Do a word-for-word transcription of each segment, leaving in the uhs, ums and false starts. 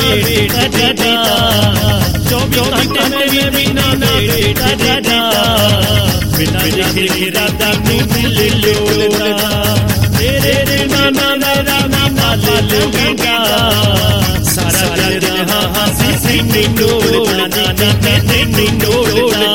बेटा दादा चौबीस घंटे में बिना ना बेटा दादा बिना देखे दादा मिल लोला तेरे रे नाना नाना नाना ले लूंगा सारा दिन हंसी सी डोला नाना तेरे डोला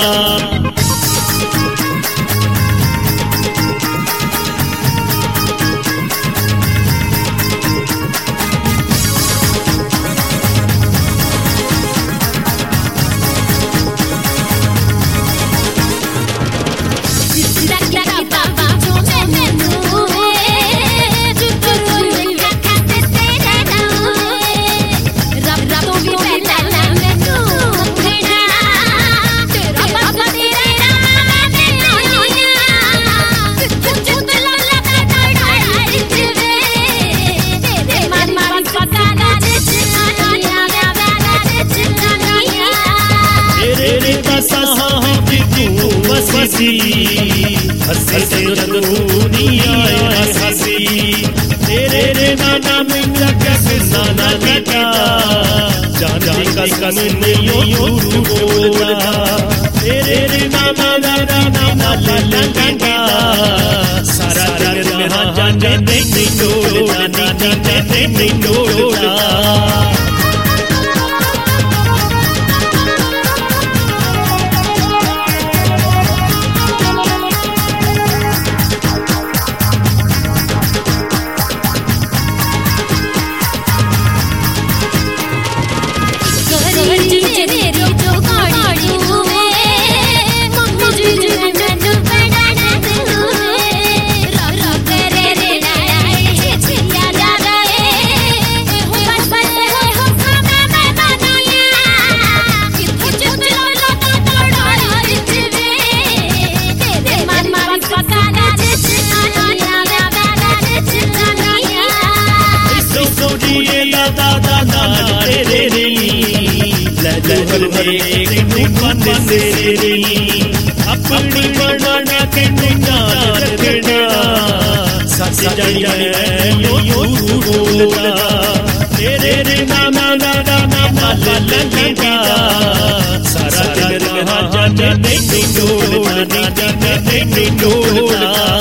हसी हसी से दुनिया हसी तेरे रे नाना मिला कैसे नाना बेटा जाने का कन नहीं बोला तेरे रे नाना नाना नाना लगा सारा दिन जाने नहीं डोला नाना नहीं डोला अपनी बनाना के रखना सच जाए बोलता तेरे रे नाना नाना नाना लगा सारा दिन जाने नहीं डोला नहीं डोला